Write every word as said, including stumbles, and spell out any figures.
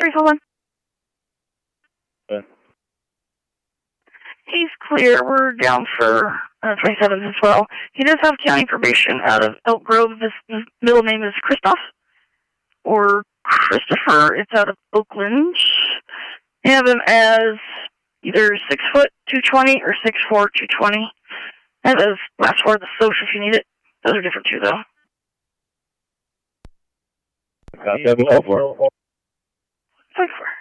Sorry, hold on. Okay. He's clear. We're down for uh, twenty-seventh as well. He does have county probation out of Elk Grove. His, his middle name is Christoph, or Christopher. It's out of Oakland. You have him as either six foot two twenty or six four two twenty. I have his last four of the social if you need it. Those are different too, though. Got seven oh four. Five four.